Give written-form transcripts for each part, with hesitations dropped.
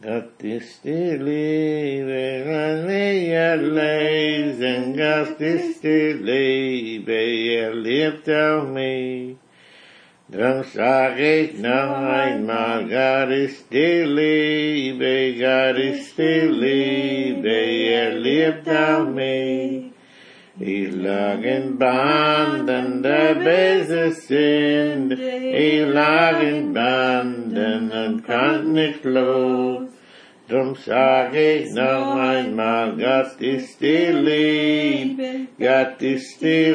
Gott ist die Liebe, wenn wir lesen, Gott ist die Liebe, liebt auch mich. Drum sag ich noch einmal, Gott ist die Liebe, Gott ist die Liebe, liebt auch mich. Ich lag in Banden der böse Sünde, ich lag in Banden und kann nicht los. Drum sag ich noch einmal, Gott ist die Liebe, Gott ist die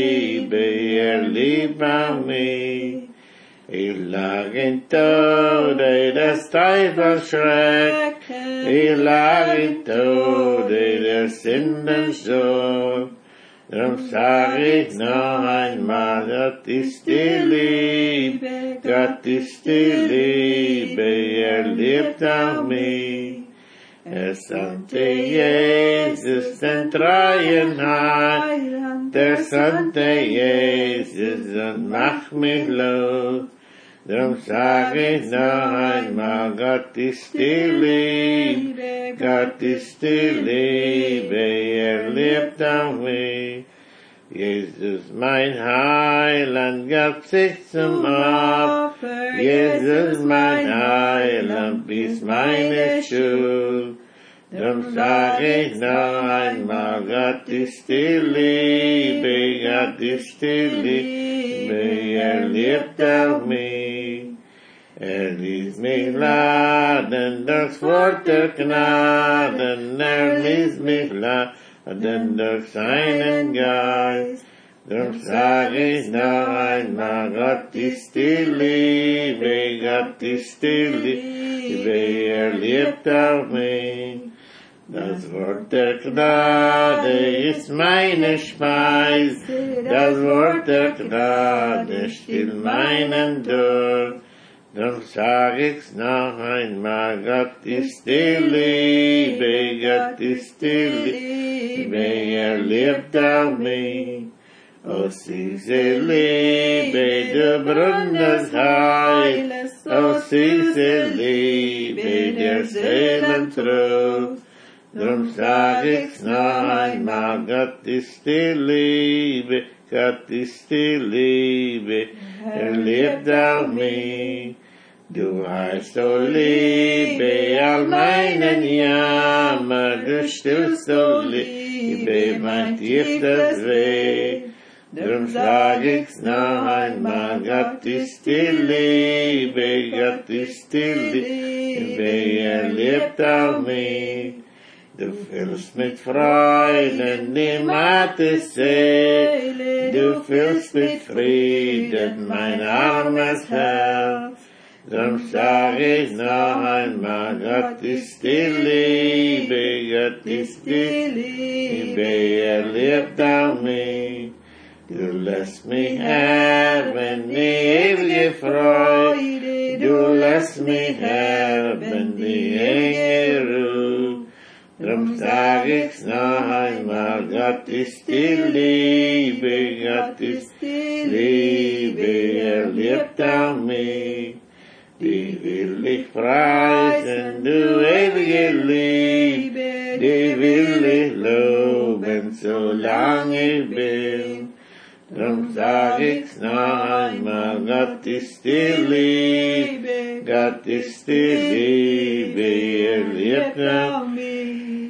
Liebe, liebt auch mich. Ich lag in Tode des Teufels Schreck, ich lag in Tode der Sünden Sohn. Drum sag ich noch einmal, Gott ist die Liebe, Gott ist die Liebe, liebt auch mich. Sandte Jesus den treuen Heiland, sandte Jesus und macht mich los. Drum sag ich noch einmal, Gott ist die Liebe, Gott ist die Liebe, liebt auch mich. Jesus, mein Heiland, gab sich zum Opfer. Jesus, mein Heiland, bis meine Schuld. Drum sag ich noch einmal, Gott ist die Liebe, Gott ist die Liebe, liebt auch mich. Ließ mich laden, das Wort der Gnaden, ließ mich laden durch seinen Geist. Drum sag ich noch einmal, Gott ist die Liebe, Gott ist die Liebe, liebt auch mich. Das Wort der Gnade ist meine Speise, das Wort der Gnade stillt meinen Durst. Drum sag ich's noch einmal, Gott ist die Liebe, Gott ist die Liebe, liebt auch mich. Aus dieser Liebe, du Brunnen des Heiles, aus dieser Liebe, der Seelen Trost. Drum sag ich's noch einmal, Gott ist die Liebe, Gott ist die Liebe, liebt auch mich. Du heißt, o Liebe, all meinen Jammer, du stillst, o Liebe, mein tiefstes Weh. Drum sag ich's noch einmal, Gott ist die Liebe, Gott ist die Liebe, liebt auch mich. Du füllst mit Freuden die matte Seele, du füllst mit Frieden mein armes Herz. Drum sag ich noch einmal, Gott ist die Liebe, Gott ist die Liebe, liebt auch mich. Du lässt mich erben die ewige Freude, du lässt mich erben die ewige Ruhe. Drum sag ich's noch einmal, Gott ist die Liebe, Gott ist die Liebe, liebt auch mich. Die will ich preisen, du ewige Liebe, die will ich loben, solange ich bin. Drum sag ich's noch einmal, Gott ist die Liebe, Gott ist die Liebe, liebt auch mich.